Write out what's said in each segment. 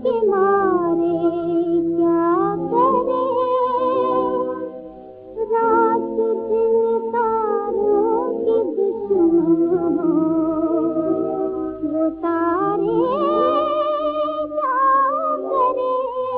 के मारे क्या करे, रात दिन तारों की दुश्मन हो, वो तारे क्या करे।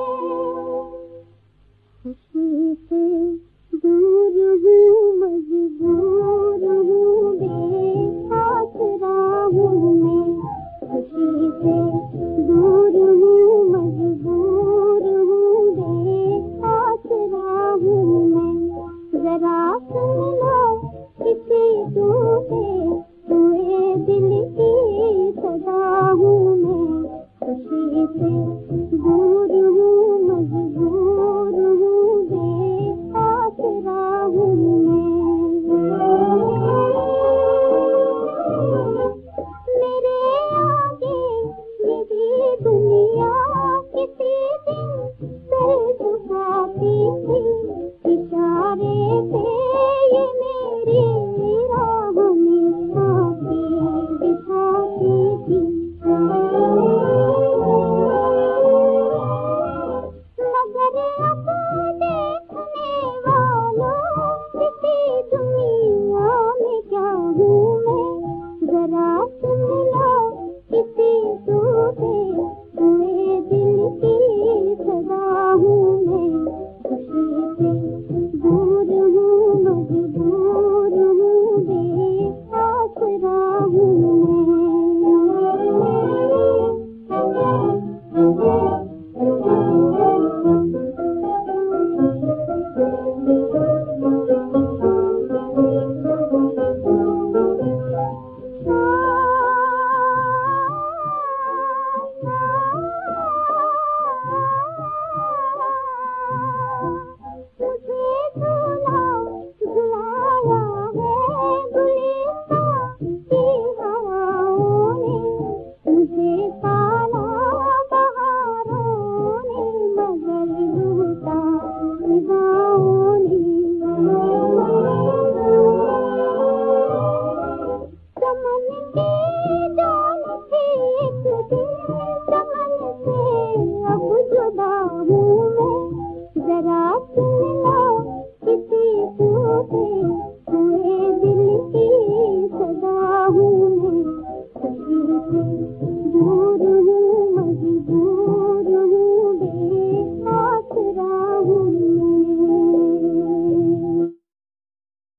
खुशी से दूर हूँ, मजबूर हूँ, बेआसरा हूँ मैं। खुशी से दूर हूँ, मजबूर हूँ, बेआसरा हूँ मैं। जरा सुन लो किसी टूटे दिल की सदा हूँ मैं। खुशी से